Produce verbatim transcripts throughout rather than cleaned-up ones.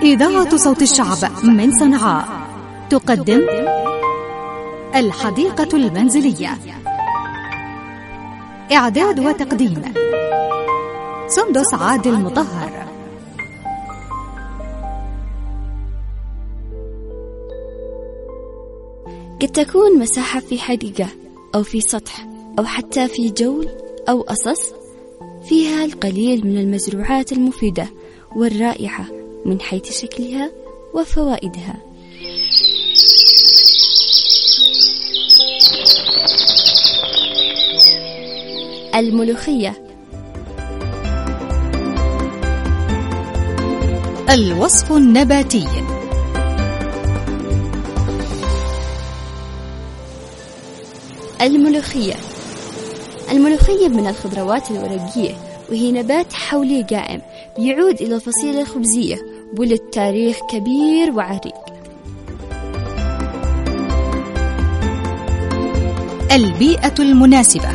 إذاعة صوت الشعب من صنعاء تقدم الحديقة المنزلية. إعداد وتقديم سندس عادل مطهر. قد تكون مساحة في حديقة أو في سطح أو حتى في جول أو أصص فيها القليل من المزروعات المفيدة والرائعة من حيث شكلها وفوائدها. الملوخية. الوصف النباتي. الملوخية الملوخية من الخضروات الورقية، وهي نبات حولي قائم يعود إلى الفصيلة الخبزية ولد تاريخ كبير وعريق. البيئة المناسبة.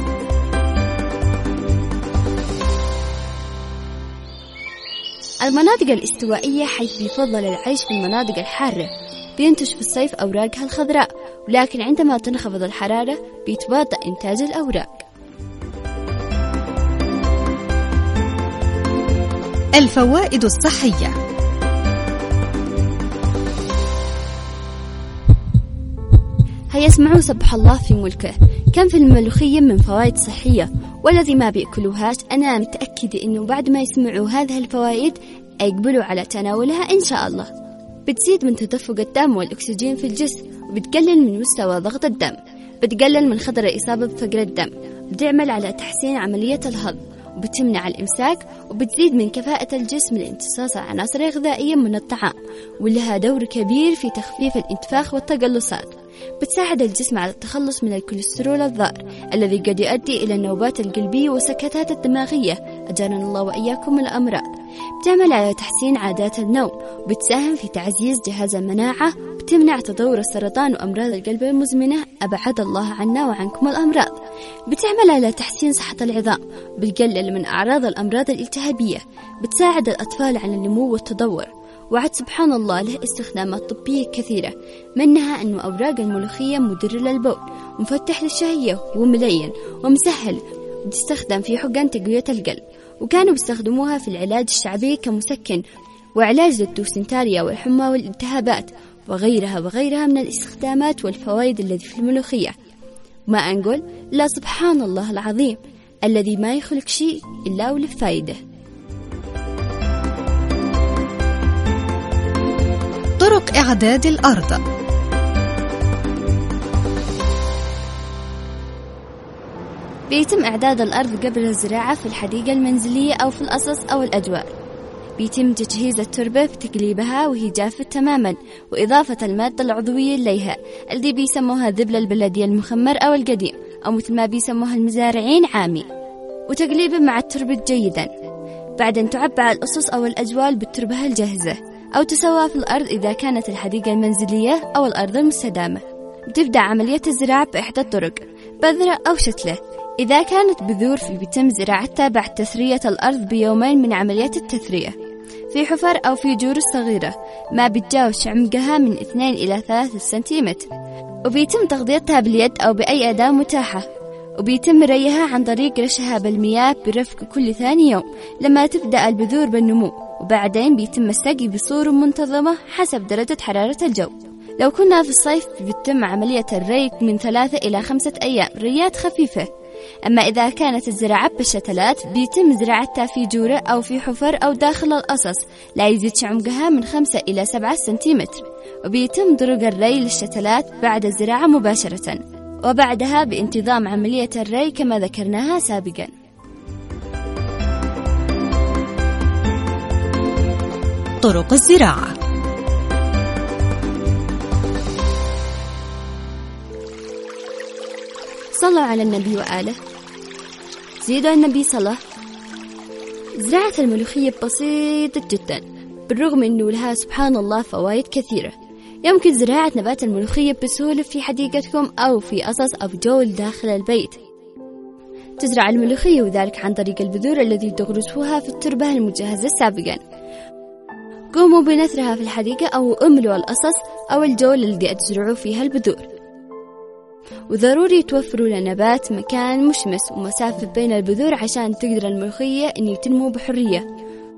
المناطق الاستوائية حيث بيفضل العيش في المناطق الحارة بينتج في الصيف أوراقها الخضراء، ولكن عندما تنخفض الحرارة بيتباطأ إنتاج الأوراق. الفوائد الصحية. هيا اسمعوا سبح الله في ملكه، كم في الملوخية من فوائد صحية، والذي ما بيأكلوهاش أنا متأكدة إنه بعد ما يسمعوا هذه الفوائد يقبلوا على تناولها إن شاء الله. بتزيد من تدفق الدم والأكسجين في الجسم، وبتقلل من مستوى ضغط الدم، بتقلل من خطر الإصابة بفقر الدم، بتعمل على تحسين عملية الهضم، وبتمنع الإمساك، وبتزيد من كفاءة الجسم لامتصاص العناصر الغذائية من الطعام، ولها دور كبير في تخفيف الانتفاخ والتقلصات. بتساعد الجسم على التخلص من الكوليسترول الضار الذي قد يؤدي إلى النوبات القلبية والسكتات الدماغية، أجارنا الله وإياكم من الأمراض. بتعمل على تحسين عادات النوم، وبتساهم في تعزيز جهاز المناعة، بتمنع تطور السرطان وأمراض القلب المزمنة، أبعد الله عنا وعنكم الأمراض. بتعمل على تحسين صحة العظام، بتقلل من أعراض الأمراض الالتهابية، بتساعد الأطفال على النمو والتطور. وعد سبحان الله له استخدامات طبية كثيرة، منها أن أوراق الملوخية مدر للبول، ومفتح للشهية، وملين ومسهل، وتستخدم في حقن تقوية القلب، وكانوا بيستخدموها في العلاج الشعبي كمسكن وعلاج للدوسنتاريا والحمى والالتهابات وغيرها وغيرها من الاستخدامات والفوائد التي في الملوخية. ما أنقول لا سبحان الله العظيم الذي ما يخلق شيء إلا وله فايدة. طرق إعداد الأرض. بيتم إعداد الأرض قبل الزراعة في الحديقة المنزلية أو في الأصص أو الأجوار. بيتم تجهيز التربة بتقليبها وهي جافة تماما، وإضافة المادة العضوية إليها الذي بيسموها ذبل البلدي المخمر أو القديم، أو مثل ما بيسموها المزارعين عامي، وتقليبه مع التربة جيدا. بعدين تعبى الأصص أو الأجوال بالتربة الجاهزة، أو تسوى في الأرض إذا كانت الحديقة المنزلية أو الأرض المستدامة. بتبدأ عملية الزراعة بإحدى الطرق، بذرة أو شتلة. إذا كانت بذور فبيتم زراعتها بعد تثرية الأرض بيومين من عملية التثرية في حفر أو في جور صغيرة ما بتجاوز عمقها من اثنين إلى ثلاثة سنتيمتر، وبيتم تغطيتها باليد أو بأي أداة متاحة، وبيتم ريها عن طريق رشها بالمياه برفق كل ثاني يوم لما تبدأ البذور بالنمو، وبعدين بيتم السقي بصورة منتظمة حسب درجة حرارة الجو. لو كنا في الصيف بيتم عملية الري من ثلاثة إلى خمسة أيام ريات خفيفة. أما إذا كانت الزراعة بالشتلات بيتم زراعتها في جورة أو في حفر أو داخل الأصص لا يزيد عمقها من خمسة إلى سبعة سنتيمتر، وبيتم طرق الري للشتلات بعد الزراعة مباشرة، وبعدها بانتظام عملية الري كما ذكرناها سابقا. طرق الزراعة. صلوا على النبي وآله، زيدوا النبي صلاة. زراعة الملوخية بسيطة جدا، بالرغم أنه لها سبحان الله فوائد كثيرة. يمكن زراعة نبات الملوخية بسهولة في حديقتكم أو في أصص أو جول داخل البيت. تزرع الملوخية وذلك عن طريق البذور التي تغرسوها في التربة المجهزة سابقا، قوموا بنثرها في الحديقة أو املوا القصص أو الجول الذي تزرعوا فيها البذور. وضروري توفروا لنبات مكان مشمس ومسافة بين البذور عشان تقدر الملوخية إن تنمو بحرية.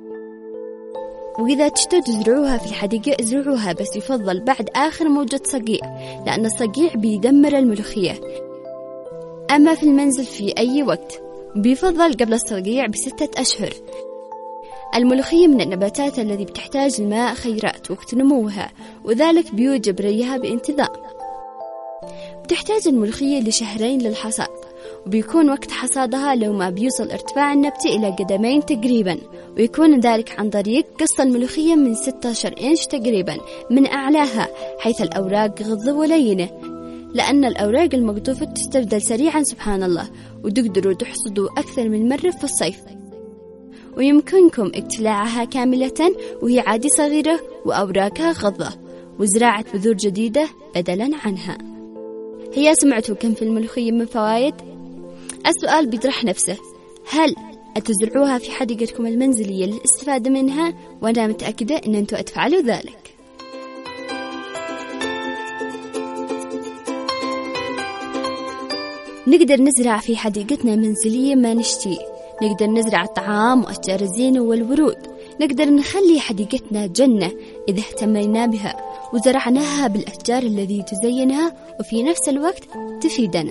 وإذا تشتوا تزرعوها في الحديقة ازرعوها بس يفضل بعد آخر موجة صقيع، لأن الصقيع بيدمر الملوخية. أما في المنزل في أي وقت بيفضل قبل الصقيع بستة أشهر. الملوخية من النباتات التي بتحتاج الماء خيرات وقت نموها، وذلك بيوجب ريها بانتظام. بتحتاج الملوخية لشهرين للحصاد، وبيكون وقت حصادها لو ما بيوصل ارتفاع النبتة إلى قدمين تقريبا، ويكون ذلك عن طريق قص الملوخية من ستة عشر إنش تقريبا من أعلاها، حيث الأوراق غضة ولينة، لأن الأوراق المقطوفة تستبدل سريعا سبحان الله، وتقدروا تحصدوا أكثر من مرة في الصيف. ويمكنكم اقتلاعها كاملة وهي عادي صغيرة وأوراقها غضة، وزراعة بذور جديدة بدلا عنها. هيا سمعتوا كم في الملوخية من فوائد؟ السؤال بيطرح نفسه، هل أتزرعوها في حديقتكم المنزلية للاستفادة منها؟ وأنا متأكدة أن أنتم أتفعلوا ذلك. نقدر نزرع في حديقتنا المنزلية ما نشتي، نقدر نزرع الطعام وأشجار الزينة والورود، نقدر نخلي حديقتنا جنة إذا اهتمينا بها وزرعناها بالأشجار التي تزينها وفي نفس الوقت تفيدنا.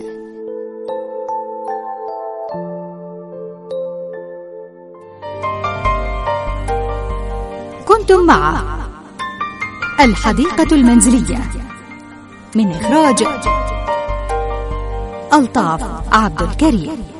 كنتم مع الحديقة المنزلية من إخراج ألطاف عبد الكريم.